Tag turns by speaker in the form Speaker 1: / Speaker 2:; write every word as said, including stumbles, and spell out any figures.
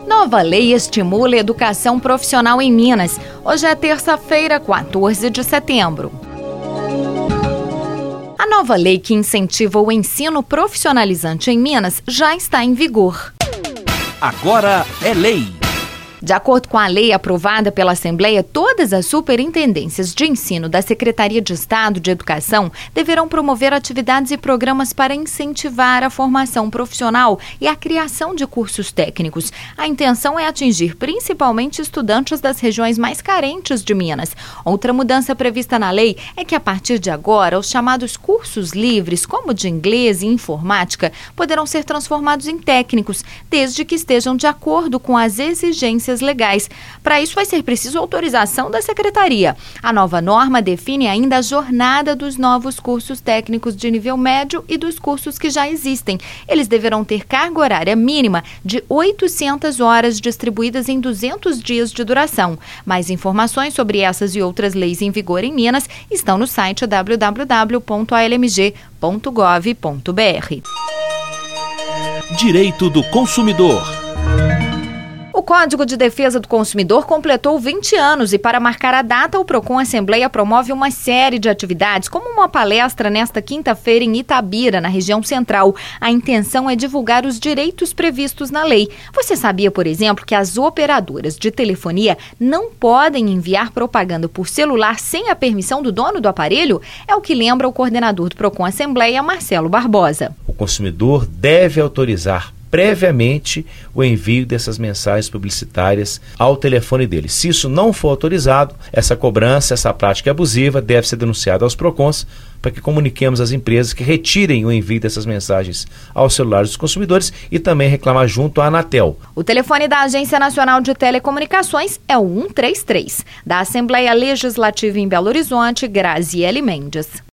Speaker 1: Nova lei estimula a educação profissional em Minas. Hoje é terça-feira, quatorze de setembro. A nova lei que incentiva o ensino profissionalizante em Minas já está em vigor.
Speaker 2: Agora é lei.
Speaker 1: De acordo com a lei aprovada pela Assembleia, todas as superintendências de ensino da Secretaria de Estado de Educação deverão promover atividades e programas para incentivar a formação profissional e a criação de cursos técnicos. A intenção é atingir principalmente estudantes das regiões mais carentes de Minas. Outra mudança prevista na lei é que, a partir de agora, os chamados cursos livres, como de inglês e informática, poderão ser transformados em técnicos, desde que estejam de acordo com as exigências legais. Para isso, vai ser preciso autorização da Secretaria. A nova norma define ainda a jornada dos novos cursos técnicos de nível médio e dos cursos que já existem. Eles deverão ter carga horária mínima de oitocentas horas distribuídas em duzentos dias de duração. Mais informações sobre essas e outras leis em vigor em Minas estão no site w w w ponto a l m g ponto gov ponto b r.
Speaker 2: Direito do consumidor.
Speaker 1: O Código de Defesa do Consumidor completou vinte anos e, para marcar a data, o Procon Assembleia promove uma série de atividades, como uma palestra nesta quinta-feira em Itabira, na região central. A intenção é divulgar os direitos previstos na lei. Você sabia, por exemplo, que as operadoras de telefonia não podem enviar propaganda por celular sem a permissão do dono do aparelho? É o que lembra o coordenador do Procon Assembleia, Marcelo Barbosa.
Speaker 3: O consumidor deve autorizar previamente o envio dessas mensagens publicitárias ao telefone dele. Se isso não for autorizado, essa cobrança, essa prática abusiva deve ser denunciada aos PROCONs para que comuniquemos às empresas que retirem o envio dessas mensagens aos celulares dos consumidores e também reclamar junto à Anatel.
Speaker 1: O telefone da Agência Nacional de Telecomunicações é o cento e trinta e três. Da Assembleia Legislativa em Belo Horizonte, Graziele Mendes.